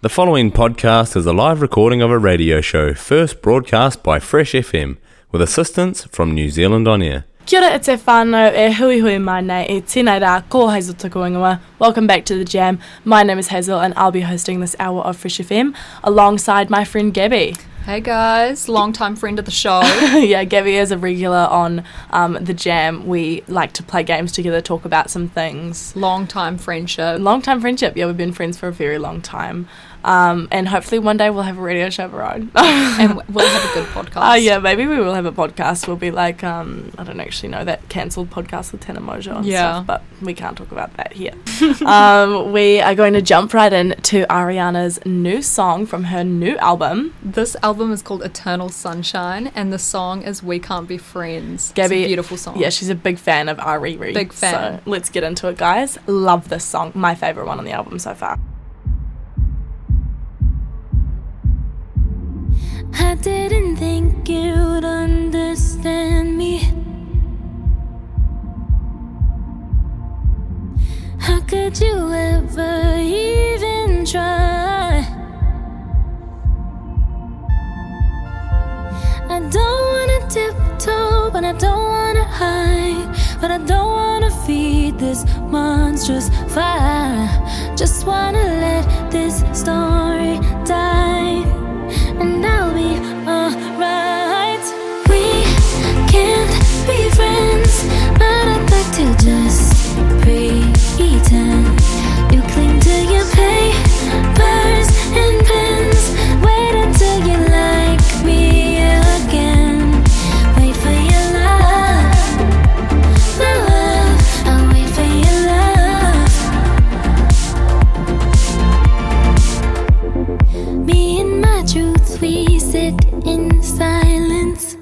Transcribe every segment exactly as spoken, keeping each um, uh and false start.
The following podcast is a live recording of a radio show first broadcast by Fresh F M with assistance from New Zealand On Air. Kia ora, e te whānau e hui hui mai nei e tēnei rā, ko Hazel tuku ingoa. Welcome back to The Jam. My name is Hazel and I'll be hosting this hour of Fresh F M alongside my friend Gabby. Hey guys, long-time friend of the show. Yeah, Gabby is a regular on um, The Jam. We like to play games together, talk about some things. Long-time friendship. Long-time friendship, yeah, we've been friends for a very long time. Um, and hopefully one day we'll have a radio show of our own. And we'll have a good podcast. Oh, uh, yeah, maybe we will have a podcast. We'll be like, um, I don't actually know, that cancelled podcast with Tana Mojo and yeah. stuff, but we can't talk about that here. um, we are going to jump right in to Ariana's new song from her new album. This album is called Eternal Sunshine, and the song is We Can't Be Friends. Gabby, it's a beautiful song. Yeah, she's a big fan of Ari. Big fan. So let's get into it, guys. Love this song. My favourite one on the album so far. I didn't think you'd understand me. How could you ever even try? I don't wanna tiptoe, but I don't wanna hide. But I don't wanna feed this monstrous fire. Just wanna let this story die, and I'll be alright. We can't be friends, but I'd like to just pretend. You cling to your papers and pens. Wait until you like me again. Wait for your love, my love. I'll wait for your love. Me and my truth, we sit in silence.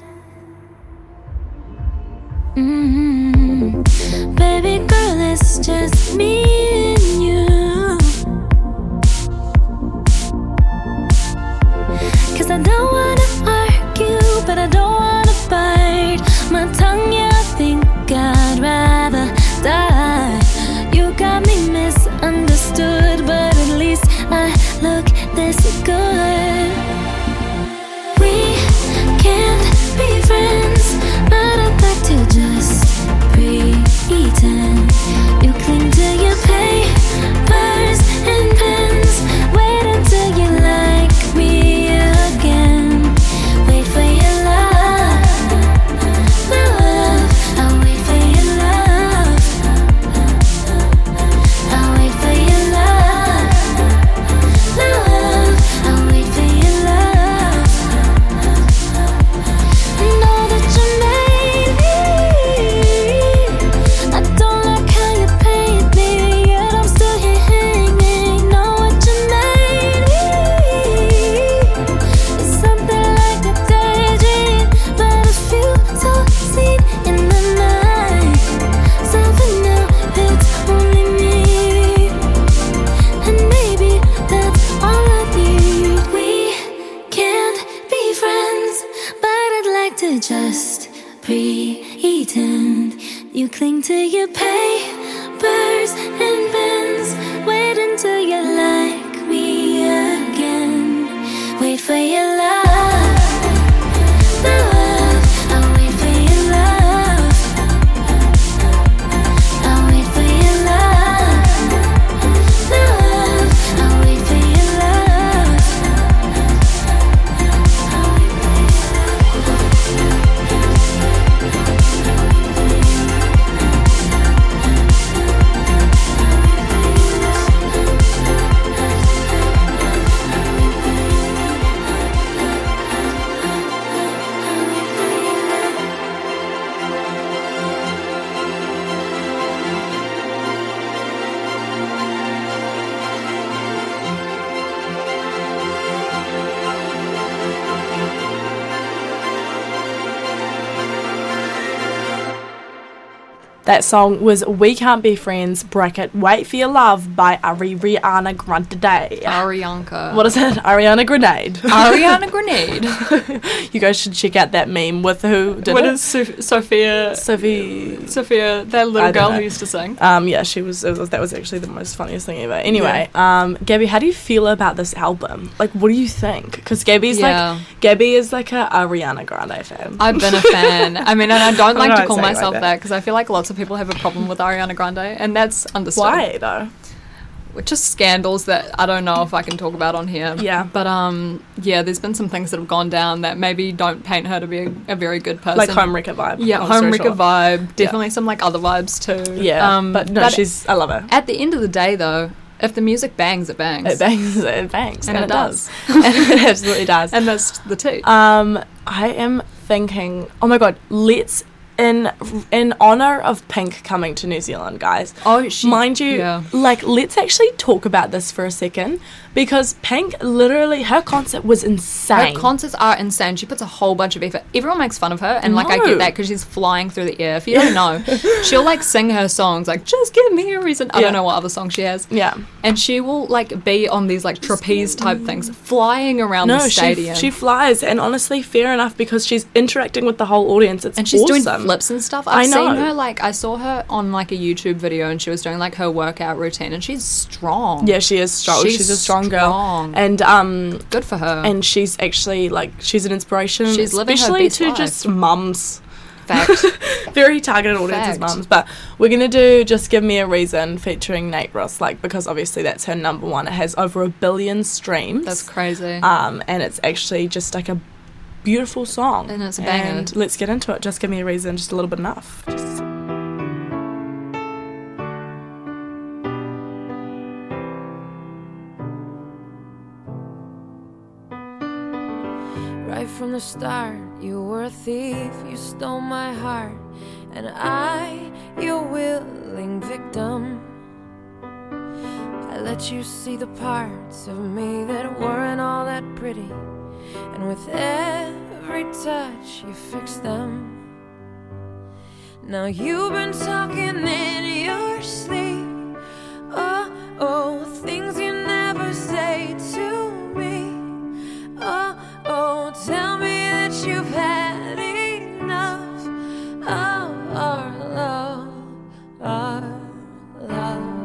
Mm-hmm. Baby girl, it's just me and you. 'Cause I don't wanna argue, but I don't wanna bite my tongue. Yeah, I think I'd rather die. You got me misunderstood, but at least I look this good. We can't be friends, but I'd like to just pretend. You cling to your papers and pens. Wait until you like me again. Wait for your love, my love. I'll wait for your love. I'll wait for your love, my love. I'll wait for your love. Know that you made me. I don't like how you paint me, yet I'm still here hanging. Know what you made me. It's something like a daydream, but a few so seen in the night. So for now, it's only me, and maybe that's all I need. We can't be friends, but I'd like to just pretend. You cling to your papers and pens. Wait until you like me again. Wait for your love, my love. I'll wait for your love. I'll wait for your love, my love. I'll wait for your love. I'll wait for your love. That song was We Can't Be Friends, bracket, Wait for Your Love by Ariana Grande. Arianka. What is it? Ariana Grenade. Ariana Grenade. You guys should check out that meme with who did What it. is Sof- Sophia? Sophie. Sophia, that I little don't girl know. who used to sing. Um, yeah, she was, it was. That was actually the most funniest thing ever. Anyway, um, Gabby, how do you feel about this album? Like, what do you think? Because Gabby's Yeah. like, Gabby is like a Ariana Grande fan. I've been a fan. I mean, and I don't like I to don't call say it like myself that. that because I feel like lots of people have a problem with Ariana Grande, and that's understood. Why though? Just scandals that I don't know if I can talk about on here. Yeah. But um, yeah, there's been some things that have gone down that maybe don't paint her to be a, a very good person. Like Homewrecker vibe. Yeah, long story Homewrecker short. vibe. Definitely some like other vibes too. Yeah, Um, but no, she's. I love her. at the end of the day though, if the music bangs, it bangs. It bangs. It bangs, And and, it it does. and it absolutely does. And that's the tea. Um, I am thinking. Oh my god, let's in in honor of Pink coming to New Zealand, guys. oh, she, Mind you, yeah. like, let's actually talk about this for a second because Pink, literally, her concert was insane. Her concerts are insane. She puts a whole bunch of effort. Everyone makes fun of her, and like I No. get that because she's flying through the air. If you don't know, she'll like sing her songs like "Just Give Me a Reason." I Yeah. don't know what other song she has, yeah. and she will like be on these like trapeze type things, flying around No, the she, stadium. she flies, and honestly, fair enough because she's interacting with the whole audience. It's and she's awesome. doing flips and stuff. I I've know. seen her like I saw her on like a YouTube video, and she was doing like her workout routine, and she's strong. Yeah, she is strong. She's, She's a strong, girl, strong. and um, Good for her. and she's actually like she's an inspiration, She's living her especially best to life. just mums. Fact. Very targeted audiences, Fact. mums. But we're gonna do "Just Give Me a Reason" featuring Nate Ross, like because obviously that's her number one. It has over a billion streams. That's crazy. Um, and it's actually just like a beautiful song, And it's a banger. And let's get into it. Just give me a reason, just a little bit enough. Just- Right from the start, you were a thief, you stole my heart, and I, your willing victim. I let you see the parts of me that weren't all that pretty, and with every touch you fixed them. Now you've been talking in your sleep, oh, oh, things you never say to me. Oh, oh, tell me that you've had enough of our love, our love.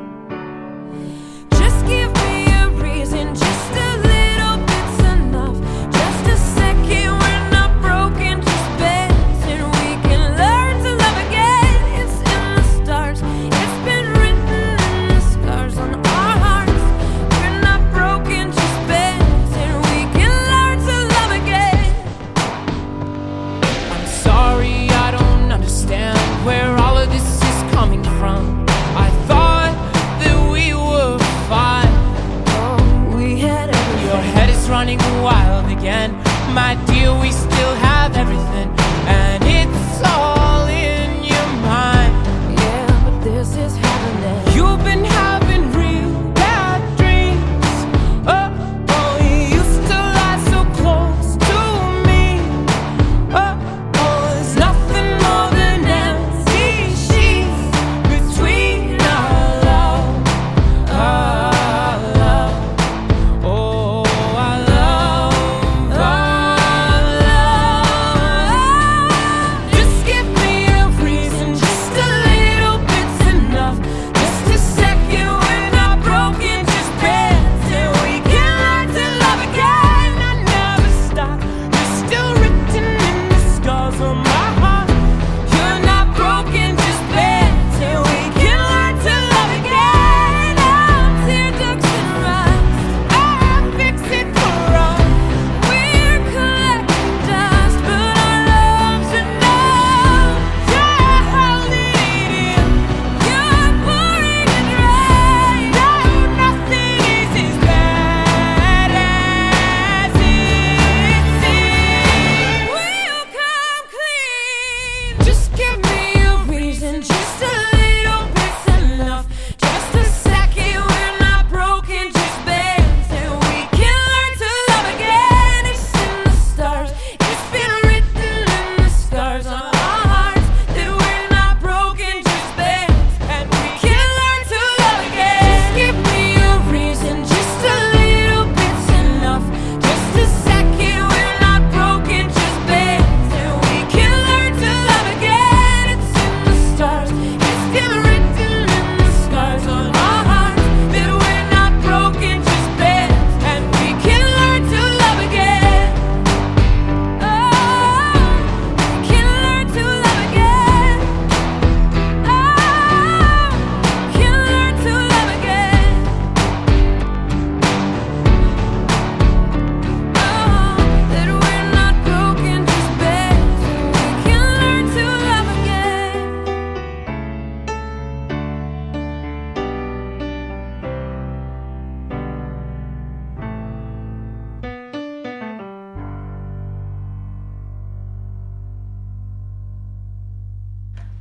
Just give me a reason, just a little bit's enough. Just a second, we're not broken, just bends, and we can learn to love again. It's in the stars, it's been written in the scars on our hearts. We're not broken, just bends, and we can learn to love again. I'm sorry, I don't understand where all of this is coming from. I thought that we were fine. Oh, we had Your everything. head is running wild again. My dear, we still have everything, and it's all in your mind. Yeah, but this is happening. You've been having real bad dreams. Oh, oh, you used to lie so close to me. Oh, oh, there's nothing more than empty sheets between our love, our love. Oh, our love, our love. Just give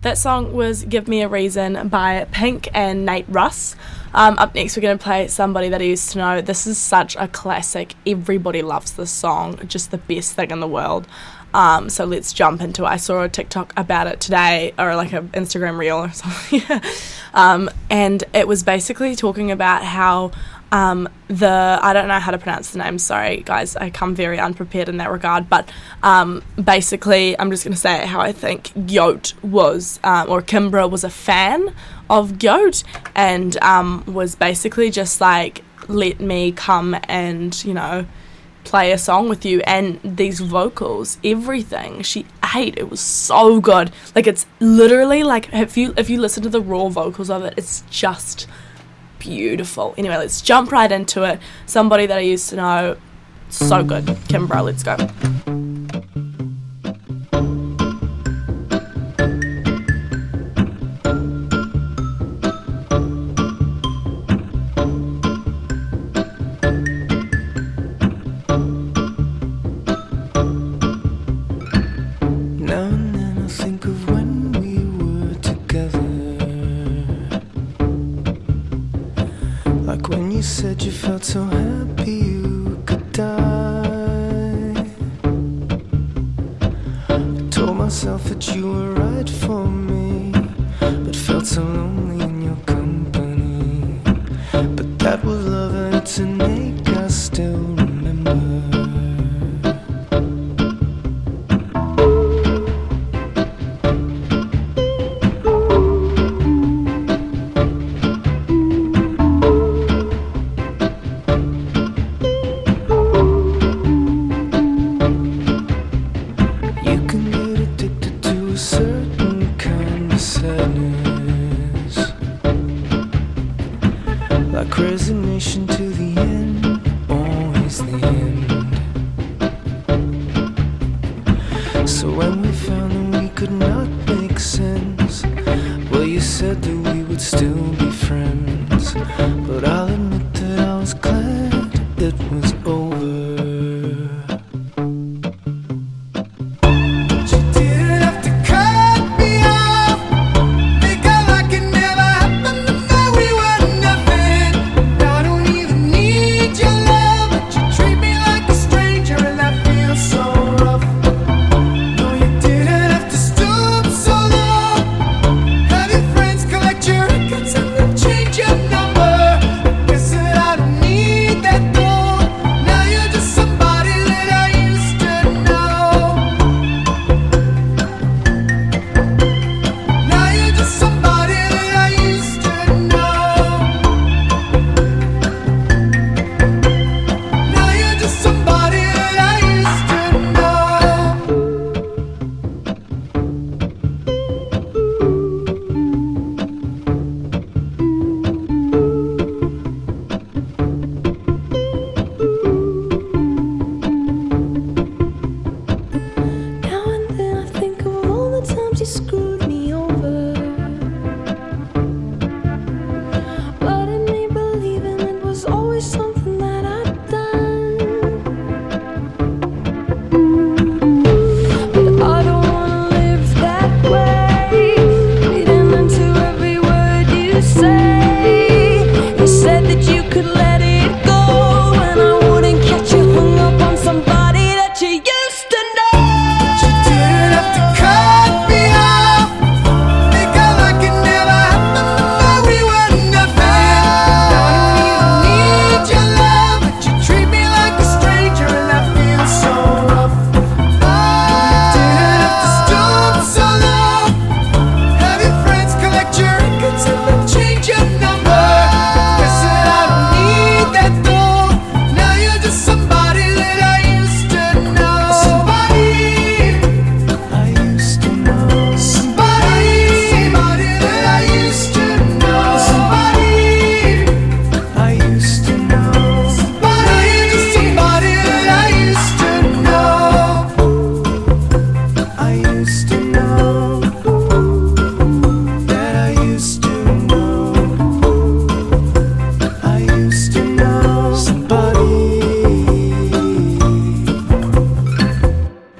That song was Give Me a Reason by Pink and Nate Russ. Um, up next, we're going to play Somebody That I Used to Know. This is such a classic. Everybody loves this song. Just the best thing in the world. Um, so let's jump into it. I saw a TikTok about it today, or like an Instagram reel or something. um, and it was basically talking about how um, the, I don't know how to pronounce the name, sorry guys, I come very unprepared in that regard, but um, basically, I'm just going to say it how I think Goat was, um, or Kimbra was a fan of Goat, and um, was basically just like, let me come and, you know, play a song with you. And these vocals, everything she ate, it was so good. Like, it's literally like, if you if you listen to the raw vocals of it, it's just beautiful. Anyway, let's jump right into it. Somebody That I Used to Know, so good. Kimbra, let's go. Said you felt so happy you could die. I told myself that you were right for me, but felt so lonely in your company. But that was love and it's an ache I still remember. Like resignation to the end, always the end. So when we found that we could not make sense, well, you said that we would still be friends. But I'll admit that I was glad it was over. Change your number. Guess that I don't need that though. Now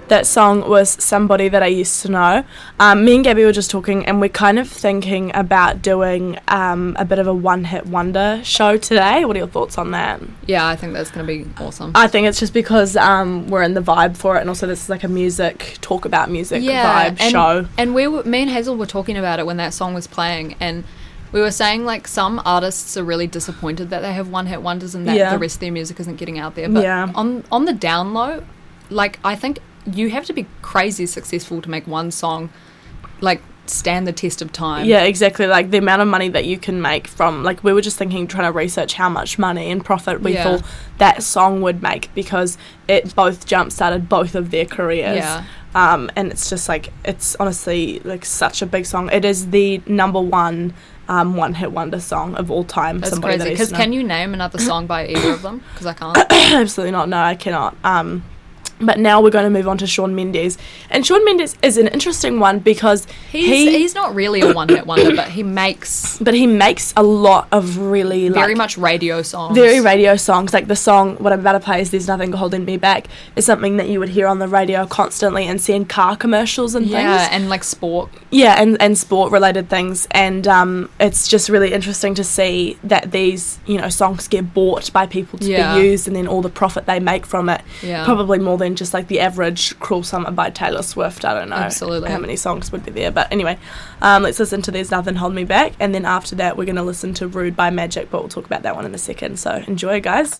That song was Somebody That I Used to Know. Um, me and Gabby were just talking, and we're kind of thinking about doing um, a bit of a one-hit wonder show today. What are your thoughts on that? Yeah, I think that's going to be awesome. I think it's just because um, we're in the vibe for it, and also this is like a music, talk about music yeah, vibe and, show. And we were, me and Hazel were talking about it when that song was playing, and we were saying, like, some artists are really disappointed that they have one-hit wonders and that Yeah. the rest of their music isn't getting out there. But Yeah. on on the down low, like, I think you have to be crazy successful to make one song, like, stand the test of time. Yeah, exactly. Like, the amount of money that you can make from, like, we were just thinking, trying to research how much money and profit we Yeah. thought that song would make, because it both jump-started both of their careers. Yeah. Um, and it's just, like, it's honestly, like, such a big song. It is the number one um, one-hit wonder song of all time. That's Somebody crazy. That I used Because to know. can you name another song by either of them? Because I can't. Absolutely not. No, I cannot. Um, but now we're going to move on to Shawn Mendes. And Shawn Mendes is an interesting one because He's, he... he's not really a one-hit wonder, but he makes But he makes a lot of really, very like... much radio songs. Very radio songs. Like the song, what I'm about to play is There's Nothing Holding Me Back, is something that you would hear on the radio constantly and see in car commercials and Yeah, things. and, like, sport. Yeah, and, and sport-related things. And um, it's just really interesting to see that these, you know, songs get bought by people to Yeah. be used, and then all the profit they make from it. Yeah. Probably more than just, like, the average Cruel Summer by Taylor Swift. I don't know Absolutely. how many songs would be there. But anyway, um, let's listen to There's Nothing Holding Me Back. And then after that, we're going to listen to Rude by Magic, but we'll talk about that one in a second. So enjoy, guys.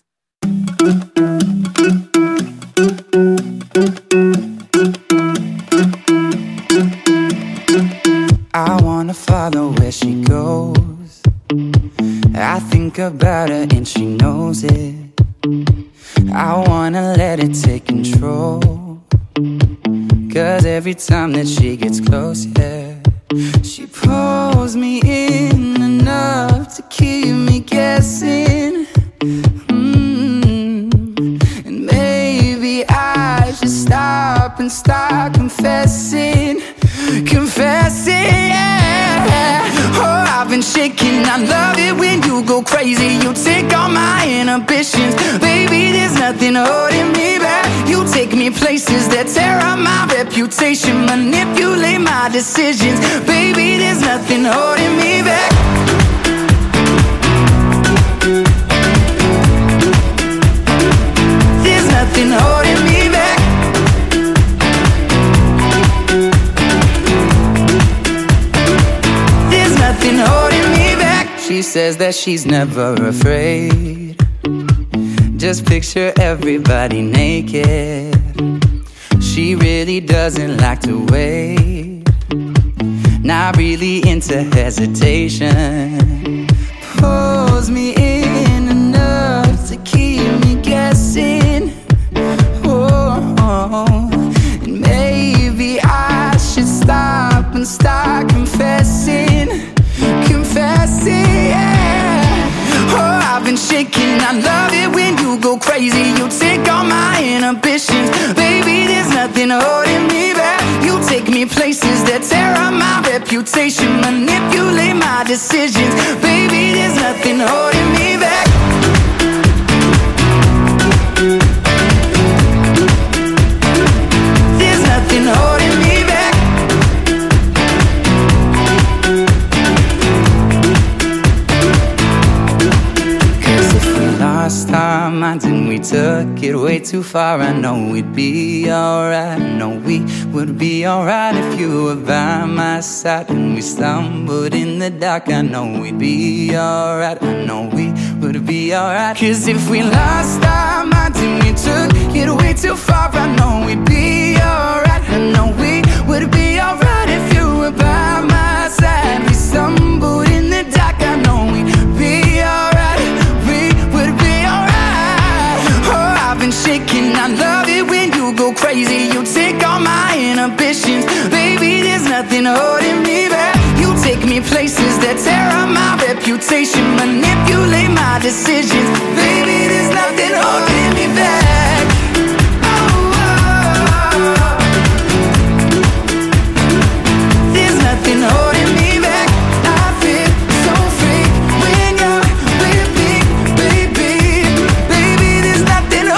I wanna follow where she goes. I think about her and she knows it. I wanna let it take control. Cause every time that she gets close, yeah, she pulls me in enough to keep me guessing. mm. And maybe I should stop and start confessing. Confessing, yeah. Oh, I've been shaking. I love it when you go crazy. You take all my inhibitions. Baby, there's nothing holding me back. You take me places that tear up my reputation, manipulate my decisions. Baby, there's nothing holding me back. There's nothing holding me back. Nothing holding me back. She says that she's never afraid. Just picture everybody naked. She really doesn't like to wait. Not really into hesitation. Pulls me in enough to keep me guessing. Oh, oh. And maybe I should stop and start confessing. Confessing, yeah. Oh, I've been shaking. I love it when you go crazy. You take all my inhibitions. Baby, there's nothing holding me back. You take me places that tear up my reputation, manipulate my decisions. Baby, there's nothing holding me back. There's nothing holding me back. Lost our minds and we took it way too far. I know we'd be alright. I know we would be alright if you were by my side. And we stumbled in the dark. I know we'd be alright. I know we would be alright. Cause if we lost our minds and we took it way too far, I know we'd be alright. I know we would be alright if you were by my side. We stumbled in the dark. I know we'd be alright. Shaking, I love it when you go crazy. You take all my inhibitions. Baby, there's nothing holding me back. You take me places that tear up my reputation, manipulate my decisions. Baby, there's nothing holding me back. Oh, oh. There's nothing holding me back. I feel so free when you're with me, baby. Baby, there's nothing holding me back.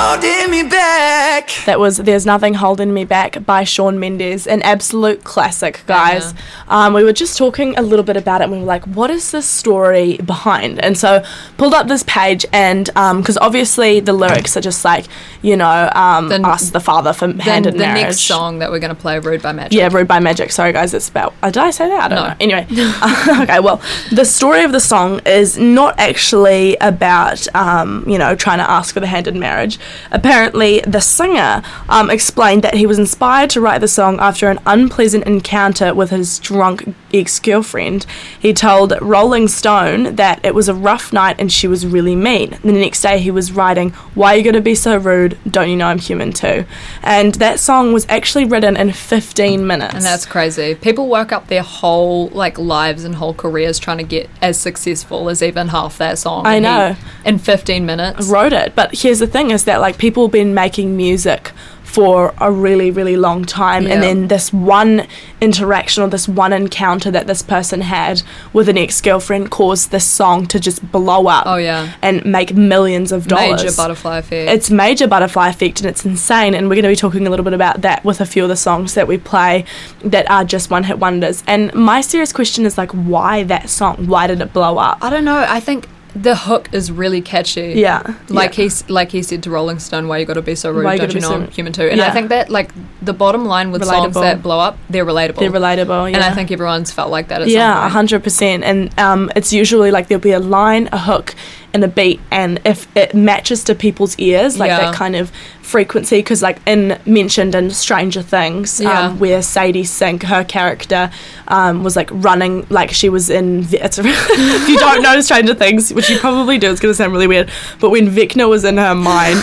holding me back. That was There's Nothing Holding Me Back by Shawn Mendes, an absolute classic, guys. Um, we were just talking a little bit about it and we were like, what is this story behind? And so pulled up this page and, because um, obviously the lyrics are just like, you know, um, The- ask the father for hand The, in the marriage. next song that we're going to play, Rude by Magic. Yeah, Rude by Magic. Sorry, guys, it's about... Uh, did I say that? I don't No. know. Anyway. uh, okay, well, the story of the song is not actually about, um, you know, trying to ask for the hand in marriage. Apparently, the singer um, explained that he was inspired to write the song after an unpleasant encounter with his drunk ex-girlfriend. He told Rolling Stone that it was a rough night and she was really mean. And the next day he was writing, "Why are you going to be so rude? Don't you know I'm human too?" And that song was actually written in fifteen minutes. And that's crazy. People work up their whole like lives and whole careers trying to get as successful as even half that song. I And he- know. in fifteen minutes. wrote it. But here's the thing is that like people have been making music for a really, really long time, Yeah. and then this one interaction or this one encounter that this person had with an ex-girlfriend caused this song to just blow up Oh yeah. and make millions of dollars. Major butterfly effect. It's major butterfly effect and it's insane, and we're going to be talking a little bit about that with a few of the songs that we play that are just one hit wonders. And my serious question is like, why that song? Why did it blow up? I don't know. I think the hook is really catchy. Yeah, Like yeah. he's like he said to Rolling Stone, "Why you got to be so rude? Why you Don't gotta you be know so- I'm human too?" And I Yeah. think that like the bottom line with songs Relatable. that blow up, they're relatable. They're relatable, yeah. And I think everyone's felt like that at Yeah, some a point. hundred percent. And um, it's usually like there'll be a line, a hook, and a beat, and if it matches to people's ears, like Yeah. that kind of frequency, because like in mentioned in Stranger Things, Yeah. um, where Sadie Sink, her character, um, was like running, like she was in. It's a, if you don't know Stranger Things, which you probably do, it's gonna sound really weird, but when Vecna was in her mind,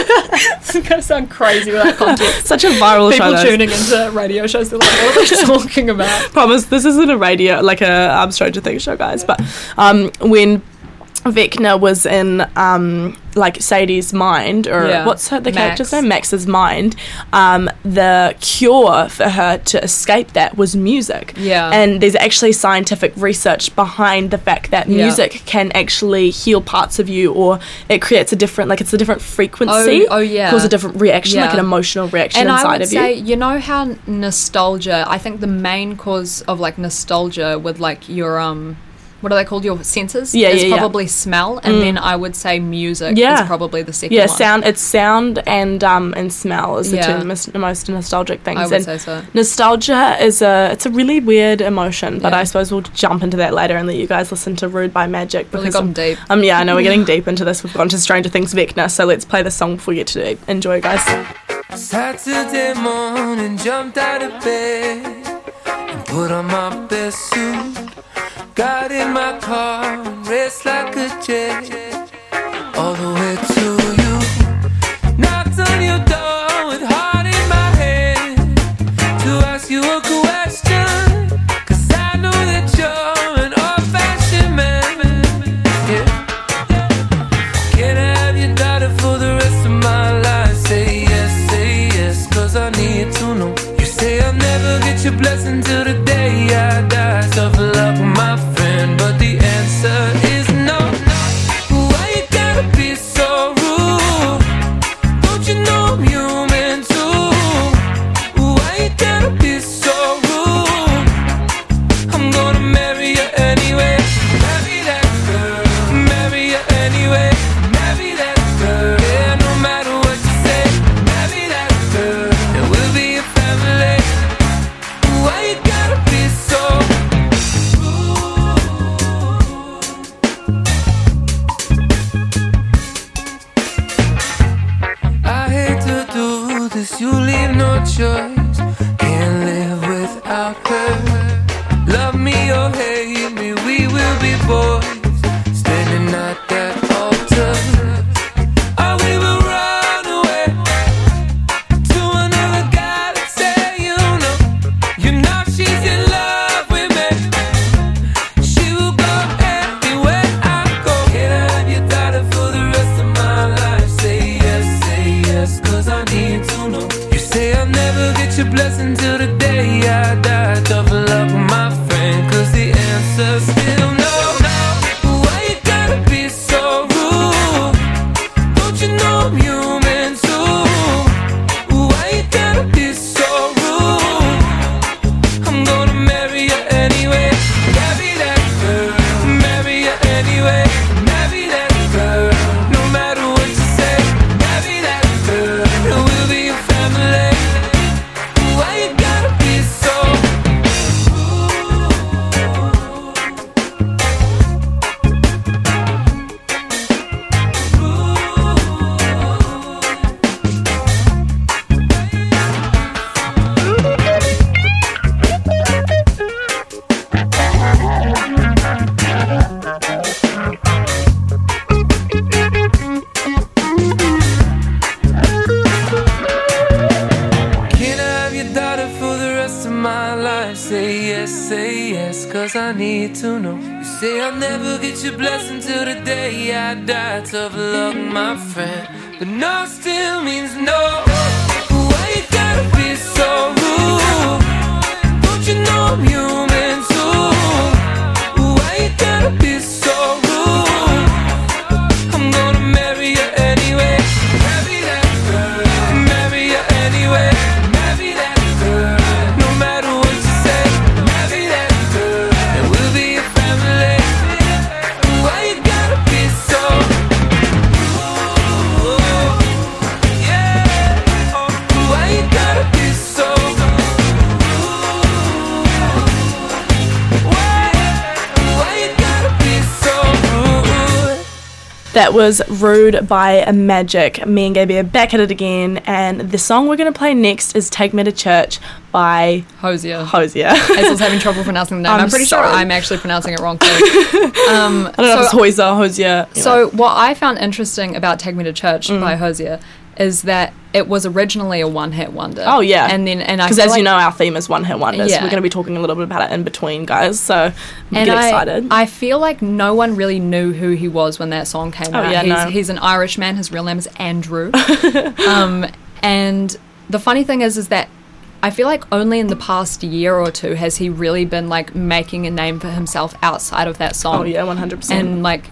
It's gonna sound crazy without context. such a viral show. People though. tuning into radio shows, they're like, "What are they talking about?" Promise this isn't a radio like a um, Stranger Things show, guys, but um, when Vecna was in um, like Sadie's mind, or Yeah. what's her the Max. character's name, Max's mind, um, the cure for her to escape that was music. Yeah. And there's actually scientific research behind the fact that Yeah. music can actually heal parts of you, or it creates a different, like it's a different frequency. Oh, oh, yeah. Cause a different reaction, like Yeah. an emotional reaction And inside I would of say, you. you know how nostalgia, I think the main cause of like nostalgia with like your um what are they called, your senses, Yeah, is yeah, yeah. probably smell, and Mm. then I would say music Yeah. is probably the second Yeah, one. sound. It's sound and um and smell is the Yeah. two most, most nostalgic things. I would and say so. nostalgia is a it's a really weird emotion, but Yeah. I suppose we'll jump into that later and let you guys listen to Rude by Magic. Really because gotten um, deep. um yeah, I know we're getting deep into this. We've gone to Stranger Things Vecna, so let's play the song before we get to deep. Enjoy, guys. Saturday morning, jumped out of bed and put on my best suit. Got in my car and raced like a jet all the way to you. Knocked on your door with heart in my head to ask you a question, 'cause I know that you're an old-fashioned man. Yeah. Can I have your daughter for the rest of my life? Say yes, say yes, 'cause I need to know. You say I'll never get your blessing till the day I die. Tough luck, my friend, but the answer is no. Why you gotta be so rude? Don't you know I'm human too? Why you gotta be so rude? I'm gonna marry you anyway. Marry that girl. Marry you anyway. Marry that girl. Yeah, no matter what you say. Marry that girl. And we'll be a family. Why you gotta be so I hate to do this, you leave no choice. Can't live without her. Love me or hate me, we will be boys, standing at that altar. Or we will run away to another galaxy. You know, you know she's in love with me. She will go anywhere I go. Can I have your daughter for the rest of my life? Say yes, say yes, 'cause I need to know. You say I'll never get your say yes, cause I need to know. You say I'll never get your blessing till the day I die. Tough luck, my friend, but no still means no. Why you gotta be so rude? Don't you know I'm human too? Why you gotta be so rude? I'm gonna marry you anyway. Marry that girl. Marry you anyway. Marry that girl. No matter what you say. Marry that girl. And we'll be a family. Why you gotta be so rude? Yeah. Why you gotta be so rude? Why? Why you gotta be so rude? That was Rude by Magic. Me and Gaby are back at it again, and the song we're going to play next is Take Me to Church by Hosier. Hosier. Hazel's having trouble pronouncing the name. I'm I'm, pretty sorry. sure I'm actually pronouncing it wrong too. Um, I don't know if it's Hosier, Hosier. So what I found interesting about Take Me to Church by Hosier is that it was originally a one-hit wonder. Oh, yeah. And then and I Because feel as like, you know, our theme is one hit wonders. Yeah. We're going to be talking a little bit about it in between, guys. So and get I, excited. I feel like no one really knew who he was when that song came Oh, out. yeah, he's, no. he's an Irish man. His real name is Andrew. um, and the funny thing is, is that I feel like only in the past year or two has he really been like making a name for himself outside of that song. Oh yeah, one hundred percent. And like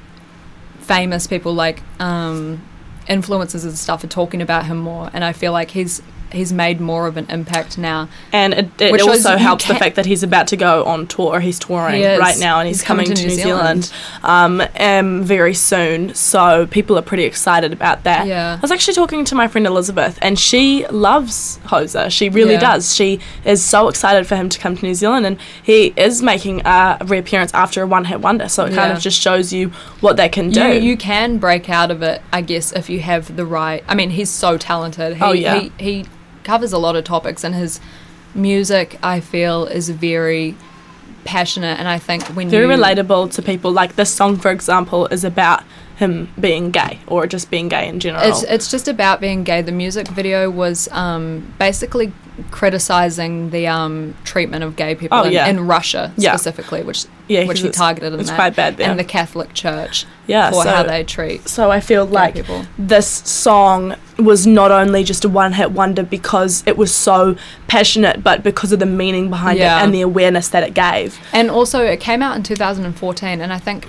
famous people like um, influencers and stuff are talking about him more, and I feel like he's he's made more of an impact now. And it, it Which shows also you helps the can- fact that he's about to go on tour. He's touring He is. right now, and he's, He's coming coming, to New Zealand, um, um, very soon. So people are pretty excited about that. Yeah. I was actually talking to my friend Elizabeth, and she loves Hoser. She really Yeah. does. She is so excited for him to come to New Zealand, and he is making a reappearance after a one-hit wonder. So it kind Yeah. of just shows you what they can do. You, you can break out of it, I guess, if you have the right. I mean, he's so talented. He, Oh, yeah. He, he covers a lot of topics, and his music, I feel, is very passionate. And I think when Very you relatable to people. Like this song, for example, is about him being gay, or just being gay in general. It's it's just about being gay. The music video was um, basically criticizing the um, treatment of gay people Oh, in, yeah. in Russia Yeah. specifically, which Yeah, which 'cause he it's- targeted in it's that, quite bad there. and the Catholic Church Yeah, for so- how they treat. So I feel like people. this song was not only just a one-hit wonder because it was so passionate, but because of the meaning behind Yeah. it and the awareness that it gave. And also, it came out in two thousand fourteen, and I think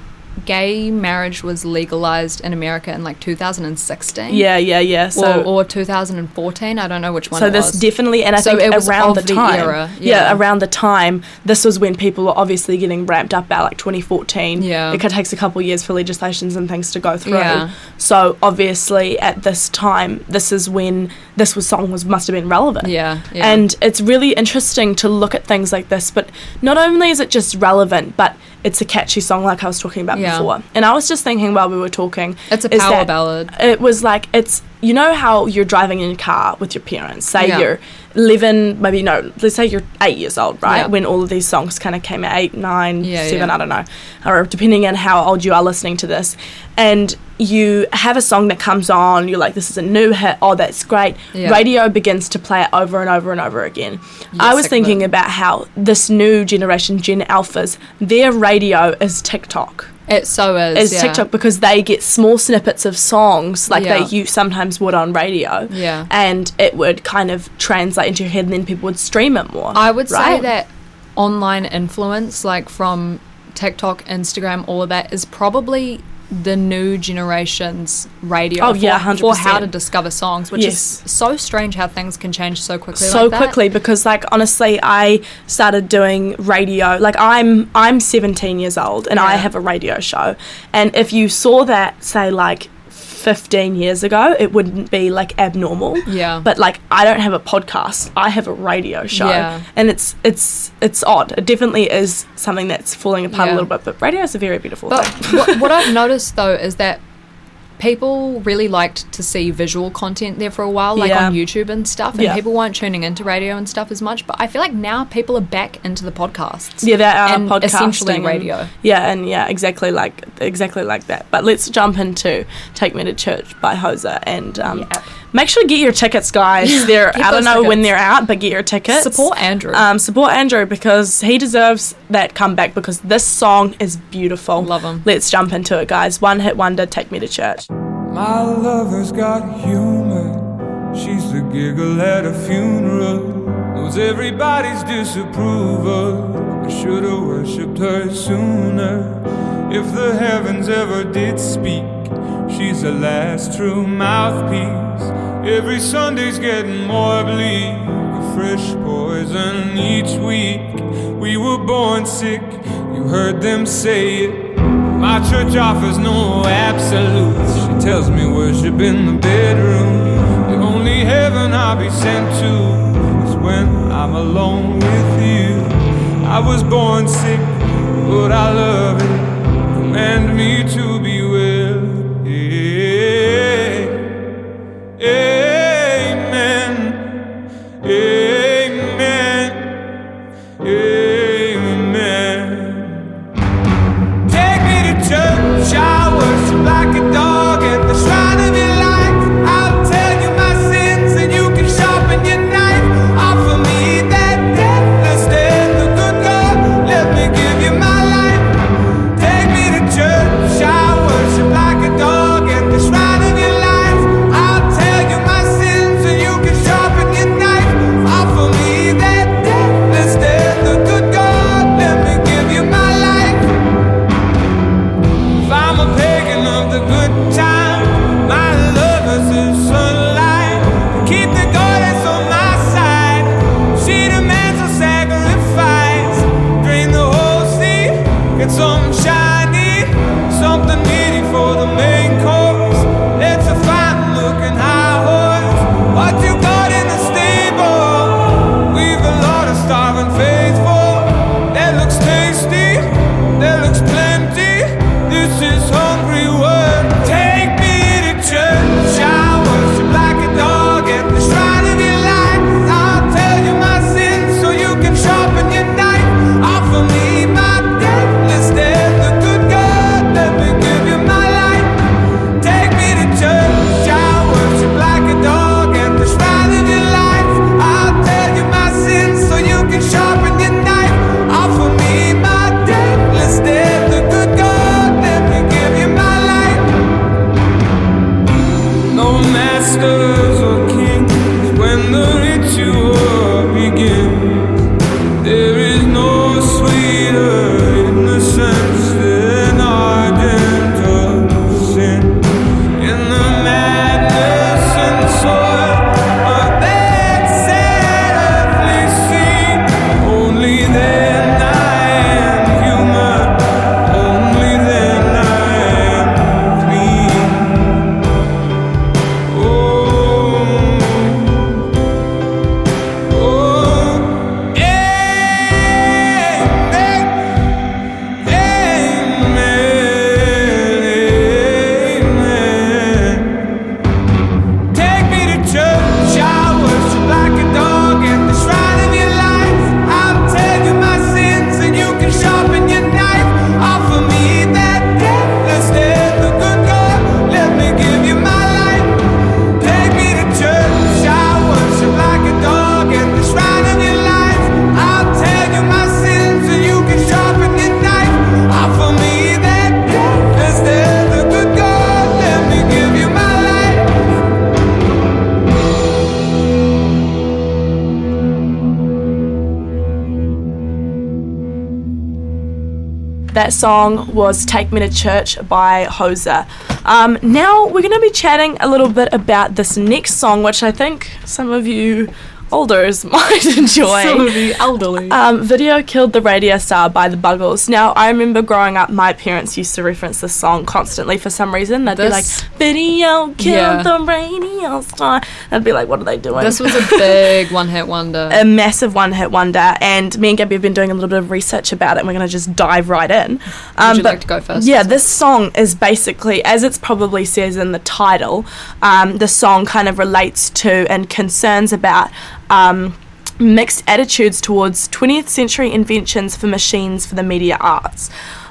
gay marriage was legalized in America in like two thousand sixteen. Yeah, yeah, yeah. So, or, or two thousand fourteen. I don't know which one so it this was. definitely, and I So think it was around the of the time, era, yeah. yeah. around the time, this was when people were obviously getting ramped up about like twenty fourteen. Yeah. It takes a couple of years for legislations and things to go through. Yeah. So obviously, at this time, this is when this was song was must have been relevant. Yeah, yeah. And it's really interesting to look at things like this, but not only is it just relevant, but it's a catchy song like I was talking about Yeah. before. And I was just thinking while we were talking, It's a is power that ballad. It was like, it's, you know how you're driving in your car with your parents, say Yeah. you're eleven, maybe no, let's say you're eight years old, right? Yeah. When all of these songs kind of came out, eight, nine, Yeah, seven, yeah. I don't know, or depending on how old you are listening to this. And you have a song that comes on, you're like, this is a new hit, oh, that's great. Yeah. Radio begins to play it over and over and over again. I Yes, was sick of thinking it. about how this new generation, Gen Alphas, their radio is TikTok. It so is. Is yeah. TikTok because they get small snippets of songs like Yeah. they you sometimes would on radio. Yeah. And it would kind of translate into your head and then people would stream it more. I would say right? that online influence, like from TikTok, Instagram, all of that, is probably the new generation's radio Oh, for, yeah, one hundred percent. for how to discover songs, which Yes. is so strange how things can change so quickly. so like that. quickly because like honestly I started doing radio like I'm I'm seventeen years old and I Yeah. have a radio show, and if you saw that say like fifteen years ago it wouldn't be like abnormal. Yeah. But like I don't have a podcast, I have a radio show. Yeah. And it's it's it's odd. It definitely is something that's falling apart Yeah. a little bit, but radio is a very beautiful But thing. what, what I've noticed though is that people really liked to see visual content there for a while, like Yeah. on YouTube and stuff, and Yeah. people weren't tuning into radio and stuff as much. But I feel like now people are back into the podcasts. Yeah, there are and podcasting essentially and- radio. yeah, and yeah, exactly like exactly like that. But let's jump into "Take Me to Church" by Hoser, and um, Yeah. make sure to get your tickets, guys. They're Get I don't those know when tickets. they're out, but get your tickets. Support Andrew. Um, support Andrew because he deserves that comeback because this song is beautiful. Love him. Let's jump into it, guys. One hit wonder, Take Me to Church. My lover's got humor. She's the giggle at a funeral. Knows everybody's disapproval. I should've worshipped her sooner. If the heavens ever did speak, she's the last true mouthpiece. Every Sunday's getting more bleak, a fresh poison each week. We were born sick, you heard them say it. My church offers no absolutes. She tells me worship in the bedroom. The only heaven I'll be sent to is when I'm alone with you. I was born sick, but I love it. Command me to be well. Yeah. Amen. Amen. Amen. Take me to church. I worship like a dog at the shrine of your light. I'll tell you my sins and you can sharpen your knife. Offer me that deathless death, the good God. Let me give you my life. Take me to church. I worship like a dog at the shrine of your life. I'll tell you my sins and you can sharpen your knife. Offer me that deathless death, the good God. Let me give you my life. If I'm a pagan of the good time, my lover's the sunlight. Keep the goddess on my side. She demands a sacrifice. Drain the whole sea, get something shiny, something meaty for the main course. Let's a fine looking high horse. What you got in the stable? We've a lot of starving faithful. That looks tasty, that looks plenty. This is hungry word. Take me to church. I worship like a dog at the shrine of your light. I'll tell you my sins so you can sharpen your knife. Offer me my deathless death, the good God. Let me give you my life. Take me to church. I worship like a dog at the shrine of your life. I'll tell you my sins so you can sharpen your knife. Offer me my deathless death, the good God. Let me give you my life. No masters or kings when the ritual begins. There is no sweeter innocence than our gentle sin. In the madness and soil of that sad earthly scene, only then I am human, only then I am clean. Oh, oh, amen, amen, amen. Take me to church. I worship like a dog at the shrine of your life. I'll tell you my sins and you can sharpen your knife. Offer me that deathless death, the good God. Let me give you my life. Take me to church. I worship like a dog at the shrine of your life. I'll tell you my sins and you can sharpen your knife. Offer me that deathless death, the good God. Let me give you my life. That song was Take Me to Church by Hoser. Um, now we're going to be chatting a little bit about this next song, which I think some of you olders might enjoy. Some of you elderly. Um, Video Killed the Radio Star by the Buggles. Now, I remember growing up, my parents used to reference this song constantly for some reason. They'd be like, This- Video Killed Yeah. the Radio Star. I'd be like, what are they doing? This was a big one-hit wonder. a massive one-hit wonder, and me and Gabby have been doing a little bit of research about it, and we're going to just dive right in. Um, you but like to go first? Yeah, this song is basically, as it's probably says in the title, um, the song kind of relates to and concerns about um, mixed attitudes towards twentieth century inventions for machines for the media arts.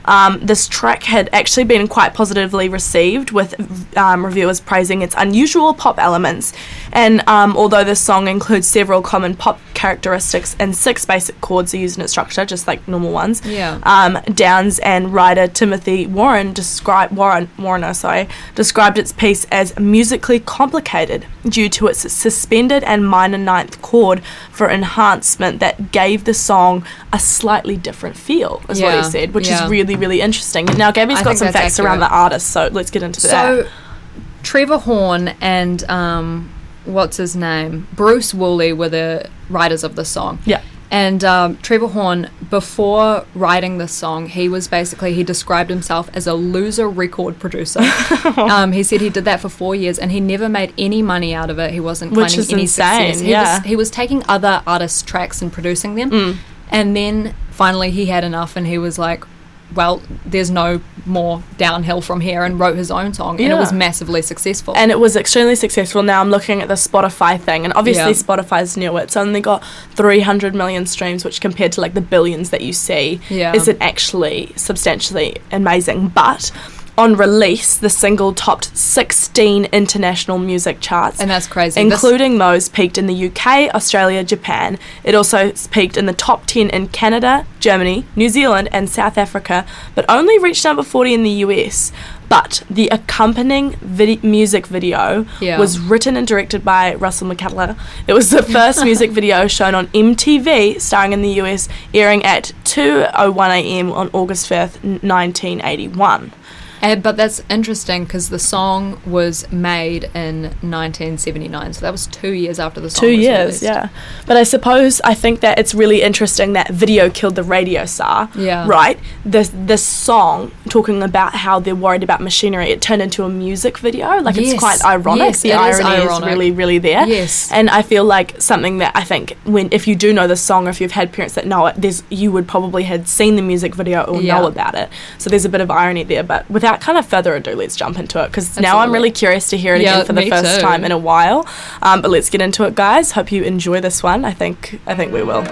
Um, this track had actually been quite positively received, with um, reviewers praising its unusual pop elements. And um, although this song includes several common pop characteristics and six basic chords are used in its structure, just like normal ones, Yeah. um, Downs and writer Timothy Warren described Warren Warner, sorry, described its piece as musically complicated due to its suspended and minor ninth chord for enhancement that gave the song a slightly different feel, is what Yeah, he said, which yeah. is really, really interesting. Now, Gabby's I got think some that's facts around accurate. the artist, so let's get into that. So, Trevor Horn and um, what's his name? Bruce Woolley were the writers of the song. Yeah. And um, Trevor Horn, before writing this song, he was basically, he described himself as a loser record producer. um, he said he did that for four years and he never made any money out of it. He wasn't Which finding is any insane, success. He yeah. was, he was taking other artists' tracks and producing them. Mm. And then finally he had enough and he was like, well, there's no more downhill from here, and wrote his own song. And Yeah. it was massively successful. And it was extremely successful. Now I'm looking at the Spotify thing, and obviously Yeah. Spotify's new. It's only got three hundred million streams, which compared to like the billions that you see, Yeah. isn't actually substantially amazing. But on release, the single topped sixteen international music charts. And that's crazy. Including those peaked in the U K, Australia, Japan. It also peaked in the top ten in Canada, Germany, New Zealand and South Africa, but only reached number forty in the U S. But the accompanying vid- music video Yeah. was written and directed by Russell McCullough. It was the first music video shown on M T V, starring in the U S, airing at two oh one a.m. on August fifth, nineteen eighty-one. Uh, but that's interesting because the song was made in nineteen seventy-nine, so that was two years after the song Two was years, released. yeah. But I suppose I think that it's really interesting that video killed the radio star. Yeah. Right? This this song talking about how they're worried about machinery, it turned into a music video. Like Yes, it's quite ironic. yes, the it is irony is, ironic. really, really there. Yes. And I feel like something that I think when if you do know the song, or if you've had parents that know it, there's you would probably had seen the music video or Yeah. know about it. So there's a bit of irony there. But without kind of further ado, let's jump into it, because now I'm Absolutely. really curious to hear it Yeah, again for the me first too. time in a while. Um, but let's get into it, guys. Hope you enjoy this one. I think I think we will.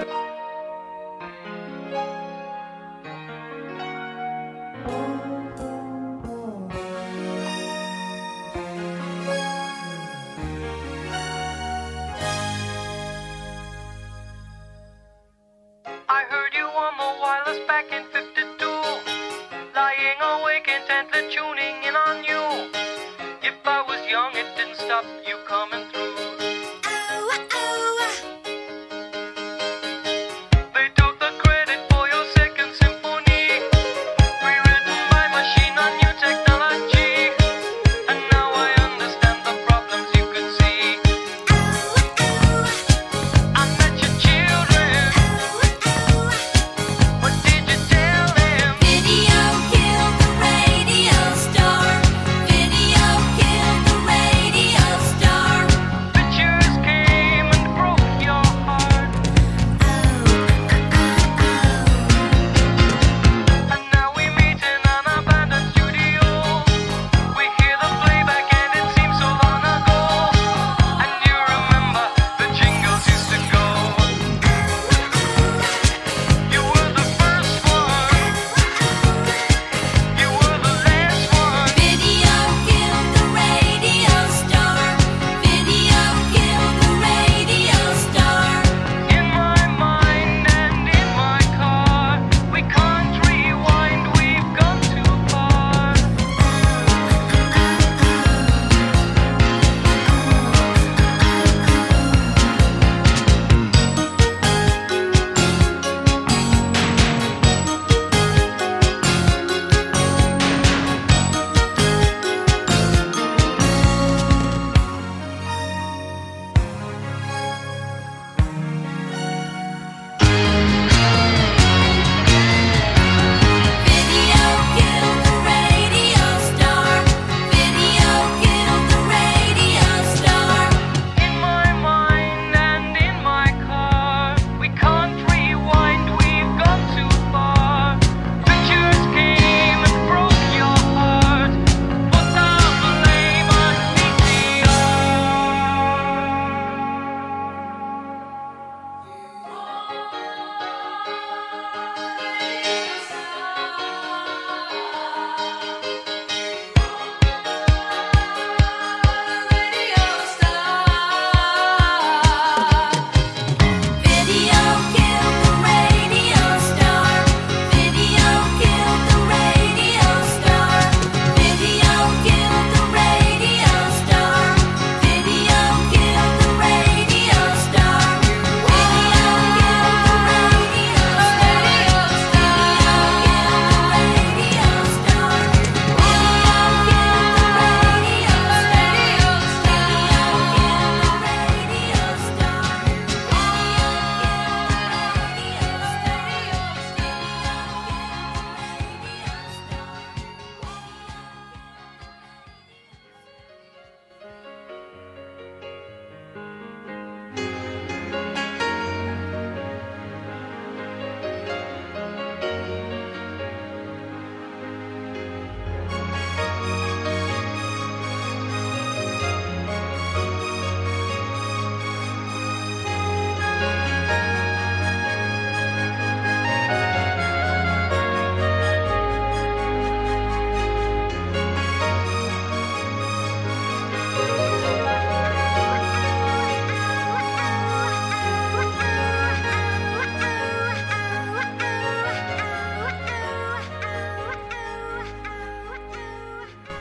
I heard you on the wireless back in fifty-two, lying awake intently tuning in on you. If I was young, it didn't stop you coming through. They took the credit for your second symphony, rewritten by machine on new technology. And now I understand the problems you could see. I met your children. What did you tell them? Video killed the radio star. Video killed the radio star.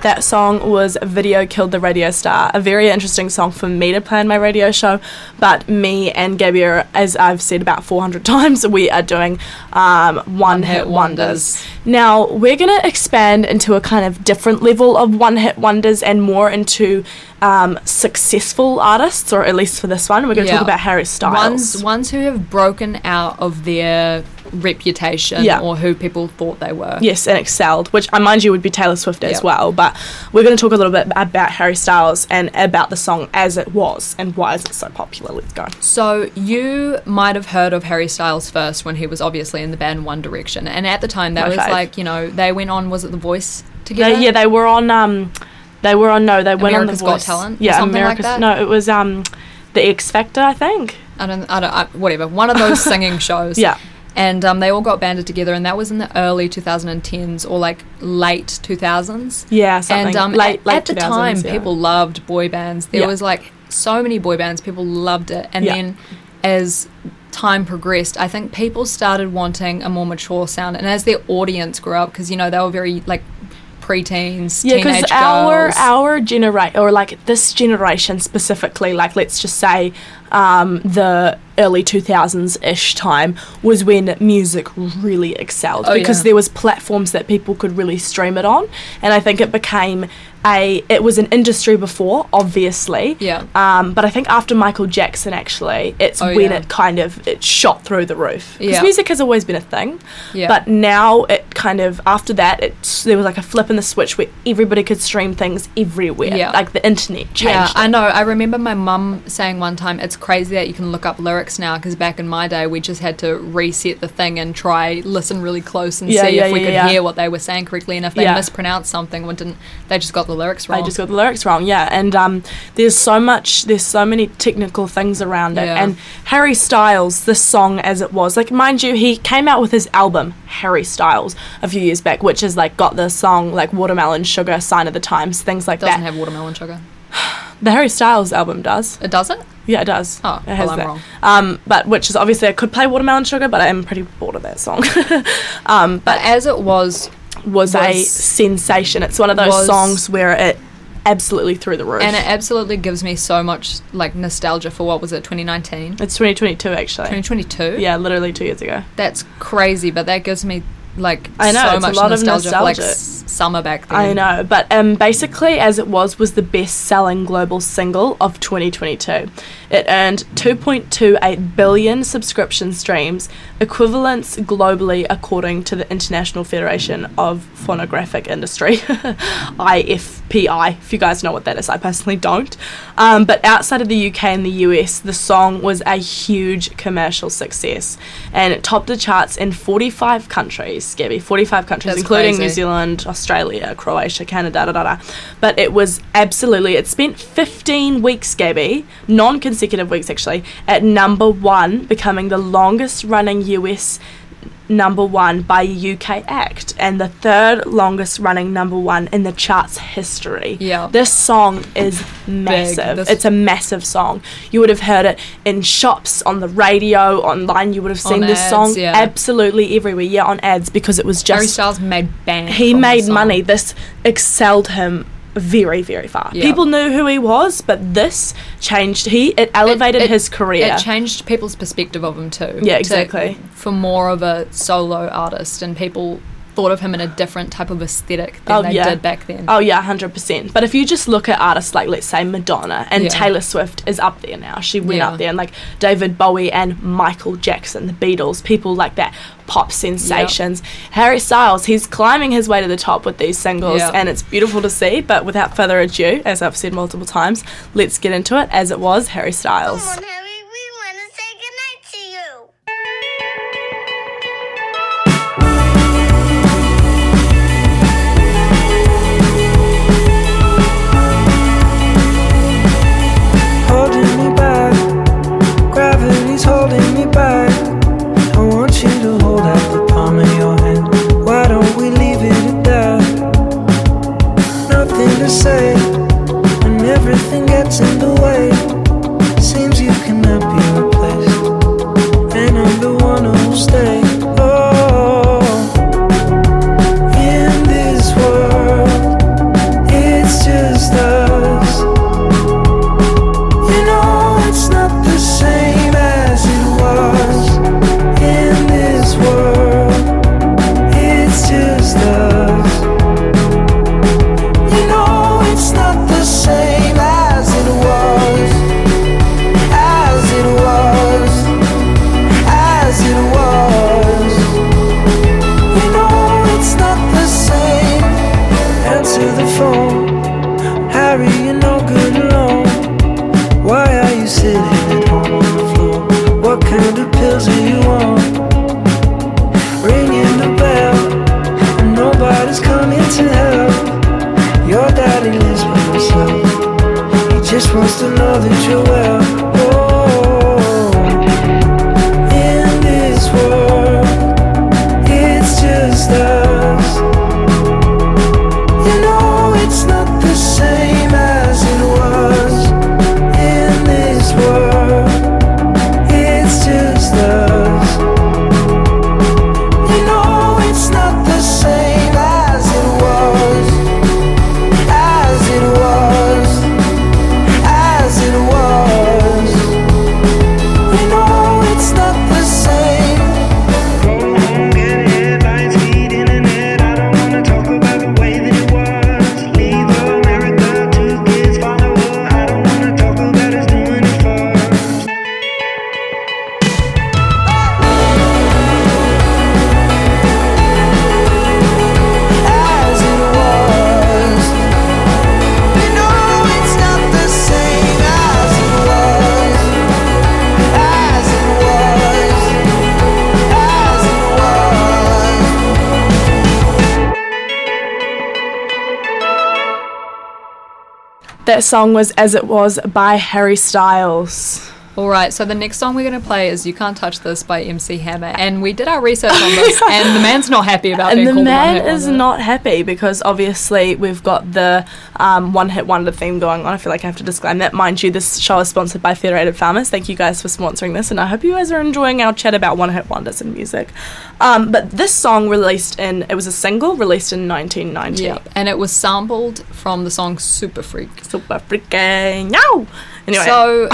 That song was Video Killed the Radio Star, a very interesting song for me to play in my radio show, but me and Gabby are, as I've said about four hundred times, we are doing um, one-hit wonders. Now, we're going to expand into a kind of different level of one-hit wonders and more into um, successful artists, or at least for this one, we're going to Yeah. talk about Harry Styles. Ones, ones who have broken out of their reputation Yeah. or who people thought they were. Yes, and excelled, which I mind you would be Taylor Swift as Yeah. well. But we're going to talk a little bit about Harry Styles and about the song as it was and why is it so popular. Let's go. So you might have heard of Harry Styles first when he was obviously in the band One Direction, and at the time that My was fave. like, you know, they went on, was it The Voice together? They, yeah, they were on. Um, they were on. No, they went on The America's Got Voice. Talent or Yeah, something like America's. that? No, it was um, the X Factor, I think. I don't, I don't, I, whatever. One of those singing shows. Yeah. And um, they all got banded together, and that was in the early twenty tens or like late two thousands. Yeah, something. And um, late, at, late at the time, two thousands, yeah. people loved boy bands. There Yeah. was like so many boy bands, people loved it. And Yeah. then as time progressed, I think people started wanting a more mature sound. And as their audience grew up, because, you know, they were very like preteens, Yeah, teenage because our girls. our generation, or like this generation specifically, like let's just say um, the early two thousands ish time was when music really excelled Oh, because yeah. there was platforms that people could really stream it on, and I think it became a it was an industry before, obviously. Yeah. Um, but I think after Michael Jackson, actually, it's Oh, when yeah. it kind of it shot through the roof because Yeah. music has always been a thing. Yeah. But now it kind of after that it there was like a flip in the switch where everybody could stream things everywhere. Yeah. Like the internet changed. Yeah, it. I know. I remember my mum saying one time, it's crazy that you can look up lyrics now, because back in my day, we just had to reset the thing and try listen really close and Yeah, see yeah, if we yeah, could yeah. hear what they were saying correctly. And if they Yeah. mispronounced something, or didn't, they just got the lyrics wrong. They just got the lyrics wrong, yeah. And um, there's so much, there's so many technical things around it. Yeah. And Harry Styles, this song as it was, like mind you, he came out with his album Harry Styles a few years back, which has like got the song like Watermelon Sugar, Sign of the Times, things like Doesn't that. have watermelon sugar. The Harry Styles album does. It doesn't? Yeah, it does. Oh, it has well, I'm that. wrong. Um, but which is obviously I could play Watermelon Sugar, but I am pretty bored of that song. um, But but as it was, was, a was- sensation. It's one of those was- songs where it absolutely through the roof. and it absolutely gives me so much like nostalgia for, what was it, twenty nineteen? It's twenty twenty-two actually. twenty twenty-two? Yeah, literally two years ago. That's crazy, but that gives me like I know, so it's a much lot of nostalgia, for like nostalgia. s- summer back then. I know, but um, basically, as it was, was the best-selling global single of twenty twenty-two. It earned two point two eight billion subscription streams, equivalents globally according to the International Federation of Phonographic Industry, I F P I, if you guys know what that is. I personally don't. Um, but outside of the U K and the U S, the song was a huge commercial success, and it topped the charts in forty-five countries, Gabby, forty-five countries, That's including crazy. New Zealand, Australia, Croatia, Canada, da, da, da. But it was absolutely, it spent fifteen weeks, Gabby, non-consecutive weeks actually, at number one, becoming the longest running U S number one by a U K act and the third longest running number one in the charts history. Yeah. This song is massive. This- It's a massive song. You would have heard it in shops, on the radio, online. You would have seen On this ads, song yeah. absolutely everywhere. Yeah, on ads, because it was Harry just Styles made bank. he from made the song. money. This excelled him very, very far. Yeah. People knew who he was, but this changed. He it elevated It- it- his career. It changed people's perspective of him too. Yeah, to- exactly. for more of a solo artist, and people thought of him in a different type of aesthetic than Oh, they yeah. did back then. Oh yeah, one hundred percent. But if you just look at artists like, let's say, Madonna, and Yeah. Taylor Swift is up there now. She went Yeah. up there, and like David Bowie and Michael Jackson, the Beatles, people like that, pop sensations. Harry Styles, he's climbing his way to the top with these singles, Yeah. and it's beautiful to see. But without further ado, as I've said multiple times, let's get into it. As it was, Harry Styles. Come on, Harry, we want to say goodnight to you. Holding me back, gravity's holding me back. I want you to hold out the palm of your hand. Why don't we leave it at that? Nothing to say when everything gets in the way. Seems you can you sitting at home on the floor? What kind of pills are you on? Ringing the bell, and nobody's coming to help. Your daddy lives by himself. He just wants to know that you're well. Oh, in this world, it's just us. You know it's not the same as it was. In this world, it's just us. You know it's not the same as it was. As it was. As it was. You know it's not the same. Go home, get headlines, feed internet. I don't wanna talk about the way that it was. Leave America, two kids follow her. I don't wanna talk about us doing it first. As it was. You know it's not the same as it was. As it was. As it was. That song was As It Was by Harry Styles. All right, so the next song we're going to play is You Can't Touch This by M C Hammer. And we did our research on this, and the man's not happy about And being the called man one-hit is wonder. not happy because obviously we've got the um, One Hit Wonder theme going on. I feel like I have to disclaim that. Mind you, this show is sponsored by Federated Farmers. Thank you guys for sponsoring this, and I hope you guys are enjoying our chat about One Hit Wonders in music. Um, but this song released in, it was a single released in nineteen ninety. Yep, and it was sampled from the song Super Freak. Super freaking no. Anyway, So,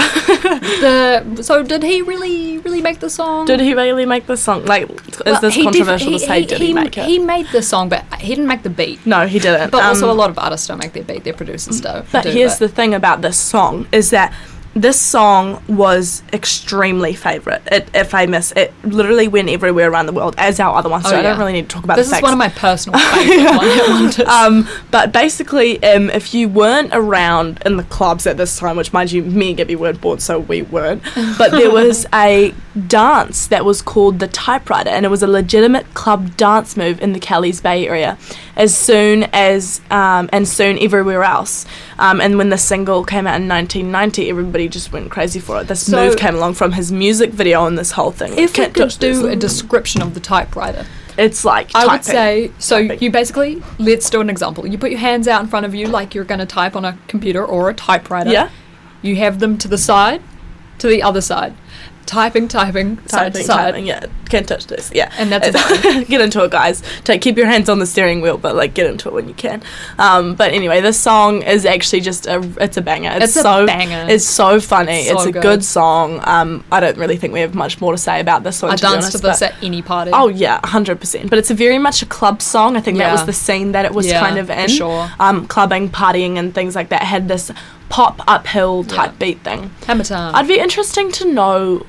the so did he really really make the song? did he really make the song? Like, is Well, this he def- controversial to say? Did he, make it? He made the song, but he didn't make the beat. no, he didn't. But also, a Um, lot of artists don't make their beat; their producers do. But do, here's but- the thing about this song is that this song was extremely favourite. It, it famous. It literally went everywhere around the world, as our other ones. Oh, so I yeah. don't really need to talk about This the is facts. one of my personal favorite one-hit wonders. Um, but basically, um, if you weren't around in the clubs at this time, which mind you, me and Gabby weren't born, so we weren't, but there was a dance that was called the typewriter, and it was a legitimate club dance move in the Kelly's Bay area, as soon as, um, and soon everywhere else. Um, and when the single came out in nineteen ninety, everybody just went crazy for it. This So- move came along from his music video and this whole thing. If we Can't could touch this. do a description of the typewriter, It's like I would typing. say, so Typing. you basically, let's do an example. You put your hands out in front of you like you're going to type on a computer or a typewriter. Yeah. You have them to the side, to the other side. Typing, typing, side to Typing, side. typing, yeah, can't touch this, yeah. And that's It's- get into it, guys. Take keep your hands on the steering wheel, but like get into it when you can. Um, but anyway, this song is actually just a, it's a banger. It's, It's a so banger. It's so funny. So it's a good. good, song. Um, I don't really think we have much more to say about this one. I to be danced to honest, this but- at any party. Oh yeah, hundred percent. But it's a very much a club song. I think that Yeah. was the scene that it was Yeah, kind of for in. sure. Um, clubbing, partying, and things like that had this pop uphill type Yeah. beat thing. Hammer time. I'd be interesting to know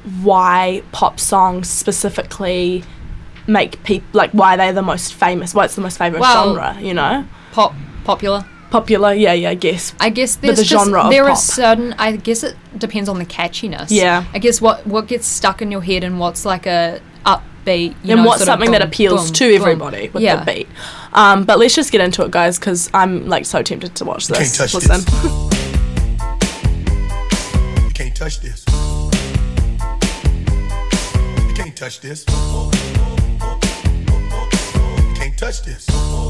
why pop songs specifically make people like why they're the most famous. Why it's the most favorite Well- genre. You know, Pop, popular. popular. Yeah, yeah. I guess. I guess there's the just, genre of there pop. are certain. I guess it depends on the catchiness. Yeah. I guess what what gets stuck in your head and what's like a upbeat. You and know, what's sort of something that boom, appeals boom, to boom. everybody with Yeah. the beat. Um, but let's just get into it, guys, because I'm like so tempted to watch this. can't touch Listen. You can't touch this. You can't touch this. You can't touch this.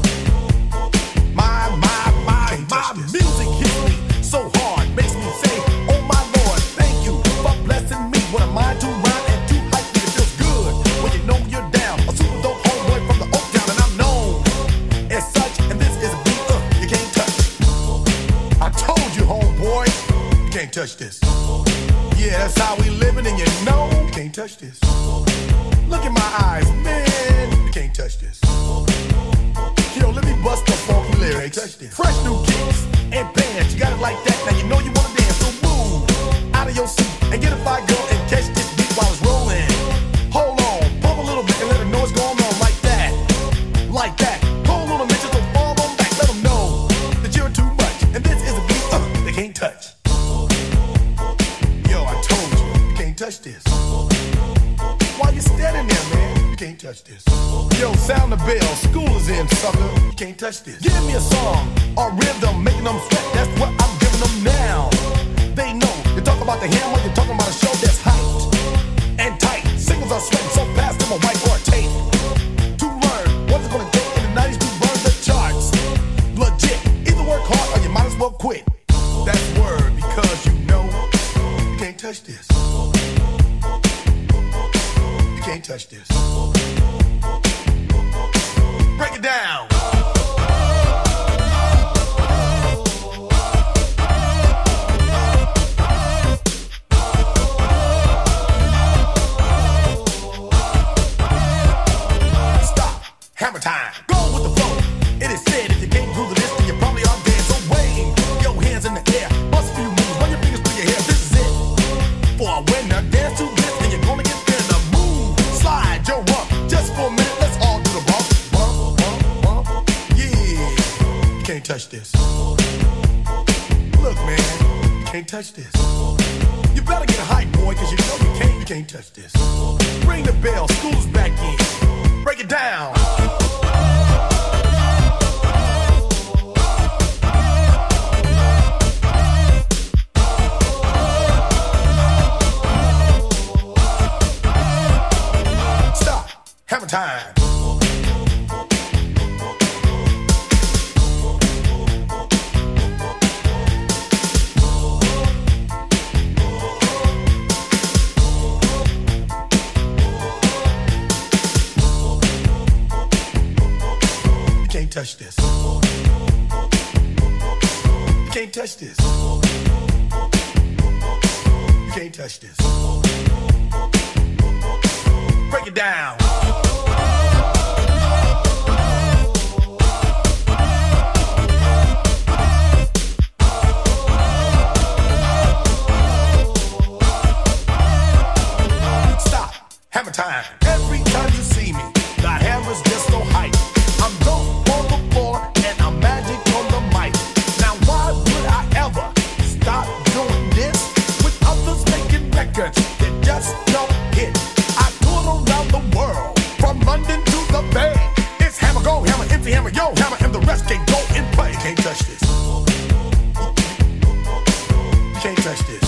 My, my, my, my music hits me so hard, makes me say, oh my Lord, thank you for blessing me. What a mind to rhyme and to hype me. It feels good when you know you're down. A super dope homeboy from the Oak Town, and I'm known as such. And this is a beat uh, you can't touch. I told you, homeboy, you can't touch this. Yeah, that's how we living, and you know you can't touch this. Look in my eyes, man, you can't touch this. Yo, let me bust the funky lyrics. Fresh new kicks and bands, you got it like that. Now you know you wanna dance, so move out of your seat and get a fire girl and catch this beat while it's rolling. Hold on, pump a little bit and let them know what's going on like that, like that. Hold on a minute, just don't fall on back. Let them know that you're too much, and this is a beat uh, they can't touch. this. Why you standing there, man? You can't touch this. Yo, sound the bell. School is in, sucker. You can't touch this. Give me a song or rhythm, making them sweat. That's what I'm giving them now. They know. You talk about the hammer, you're talking about a show that's hyped and tight. Singles are sweating so fast, them a white or a tape. To learn what's it gonna take in the nineties to burn the charts. Legit. Either work hard or you might as well quit. That's word because you know you can't touch this. You can't touch this. Break it down. Stop. Hammer time. Go with the flow. It is said if you can't groove this, then you probably are dead. So wave your hands in the air. Bust a few moves. Run your fingers through your hair. This is it. For a winner, dance to this, and you're gonna get there. The move. Slide your rump. Just for a minute, let's all do the bump. Bump, bump, bump. Yeah. You can't touch this. Look, man. You can't touch this. You better get hype, boy, cause you know you can't, you can't touch this. Ring the bell. School's back in. Break it down. Stop. Hammer time. You can't touch this. You can't touch this. You can't touch this. Break it down. Stop. Hammer time. Every time you see me, the hammer's just so hype. I'm dope on the floor and I'm magic on the mic. Now why would I ever stop doing this with others making records that just don't hit? I tour around the world from London to the Bay. It's hammer, go hammer, empty hammer, yo hammer, and the rest can go and play. You can't touch this. You can't touch this.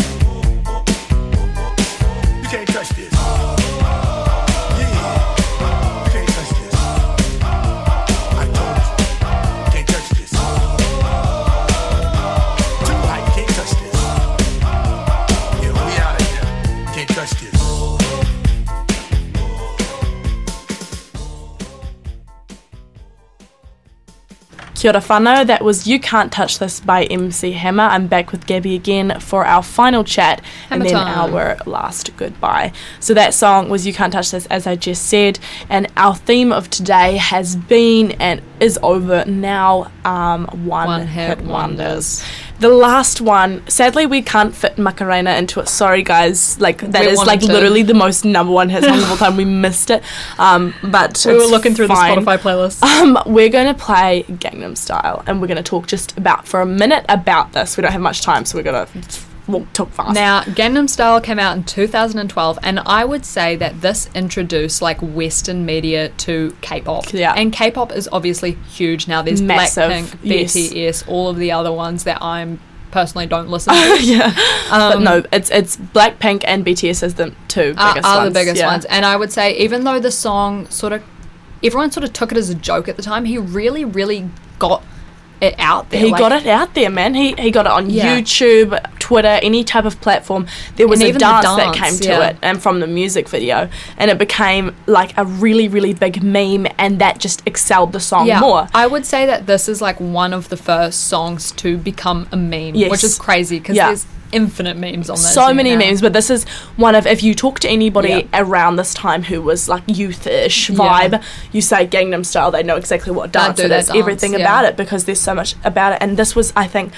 You can't touch this. Kia ora whanau, that was You Can't Touch This by M C Hammer. I'm back with Gabby again for our final chat Hammer and then time. our last goodbye. So that song was You Can't Touch This, as I just said, and our theme of today has been and is over now, um, One, One Hit, Hit Wonders. The last one, sadly we can't fit Macarena into it, sorry guys, like that We is wanted like to. literally the most number one hit song of all time. We missed it, um, but We were it's looking through fine. the Spotify playlist. Um, we're going to play Gangnam Style, and we're going to talk just about for a minute about this. We don't have much time, so we're going to we'll talk fast. Now, Gangnam Style came out in two thousand twelve, and I would say that this introduced like Western media to K-pop. Yeah. And K-pop is obviously huge now. There's Massive, Blackpink, yes. B T S, all of the other ones that I'm personally don't listen to. yeah, but Um, no, it's it's Blackpink and B T S as the two are, biggest are ones. the biggest yeah. ones. And I would say, even though the song sort of, everyone sort of took it as a joke at the time, he really, really got it out there. He like, got it out there, man. He he got it on Yeah. YouTube, Twitter, any type of platform. There was And a even the dance, that dance, came to yeah. it, and from the music video, and it became like a really, really big meme, and that just excelled the song Yeah, more. I would say that this is like one of the first songs to become a meme, Yes. which is crazy because Yeah. there's infinite memes on this. So many now. memes, but this is one of, if you talk to anybody Yeah. around this time who was like youth-ish Yeah. vibe, you say Gangnam Style, they know exactly what They'll dance do it that is, dance, everything yeah. about it, because there's so much about it. And this was, I think,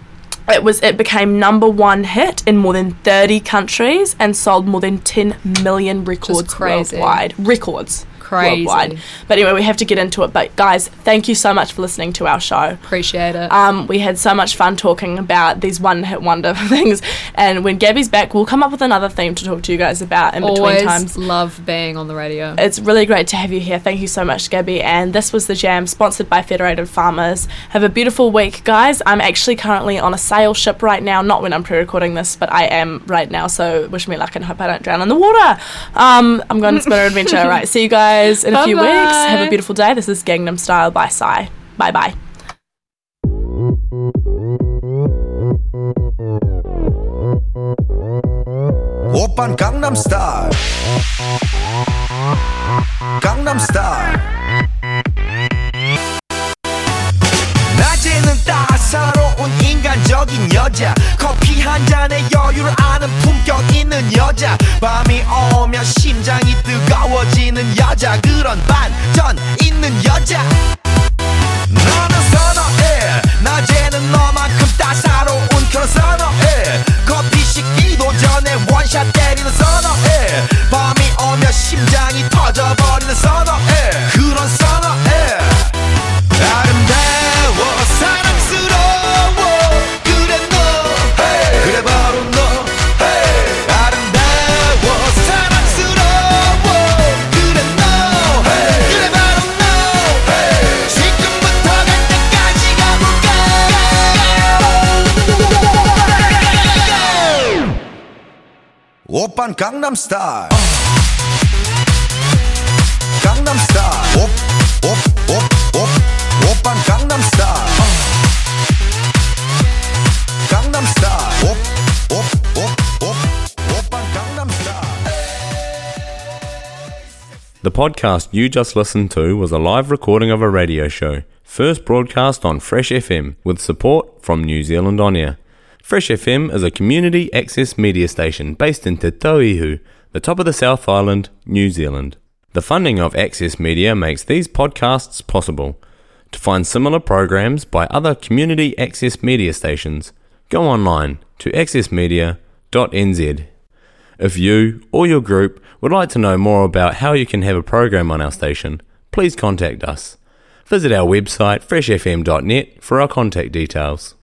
it was it became number one hit in more than thirty countries and sold more than ten million records crazy. worldwide. Records. Crazy. worldwide. But anyway, we have to get into it. But guys, thank you so much for listening to our show. Appreciate it. Um, we had so much fun talking about these one-hit wonder things, and when Gabby's back, we'll come up with another theme to talk to you guys about in between Always times. love being on the radio. It's really great to have you here. Thank you so much, Gabby. And this was The Jam, sponsored by Federated Farmers. Have a beautiful week, guys. I'm actually currently on a sail ship right now, not when I'm pre-recording this, but I am right now, so wish me luck and hope I don't drown in the water. Um, I'm going to Spinner Adventure. All right, see you guys in a few Bye-bye. weeks. Have a beautiful day. This is Gangnam Style by Psy. Bye-bye. 오빤 강남스타일 강남스타일 낮에는 따사로운 인간적인 여자 커피 한 잔에 여유를 아는 품격 있는 여자 밤이 오면 심장이 뜨거워지는 여자 그런 반전 있는 여자 너는 선어해 낮에는 너만큼 따사로운 그런 선어해 커피 식기도 전에 원샷 때리는 선어해 밤이 오면 심장이 터져버리는 선어해 그런 선어해 아름다워 사랑스러워 그래 너 hey. 그래 바로 너 hey. 아름다워 사랑스러워 그래 너 hey. 그래 바로 너 hey. 지금부터 갈 때까지 가볼까 오빤 강남스타일 강남스타일 옵옵옵옵 오빤 강남스타일 강남스타일 옵옵옵옵 오빤 강남스타일 The podcast you just listened to was a live recording of a radio show, first broadcast on Fresh F M with support from New Zealand On Air. Fresh F M is a community access media station based in Te Tauihu, the top of the South Island, New Zealand. The funding of Access Media makes these podcasts possible. To find similar programs by other community access media stations, go online to access media dot n z. If you or your group would like to know more about how you can have a program on our station, please contact us. Visit our website fresh f m dot net for our contact details.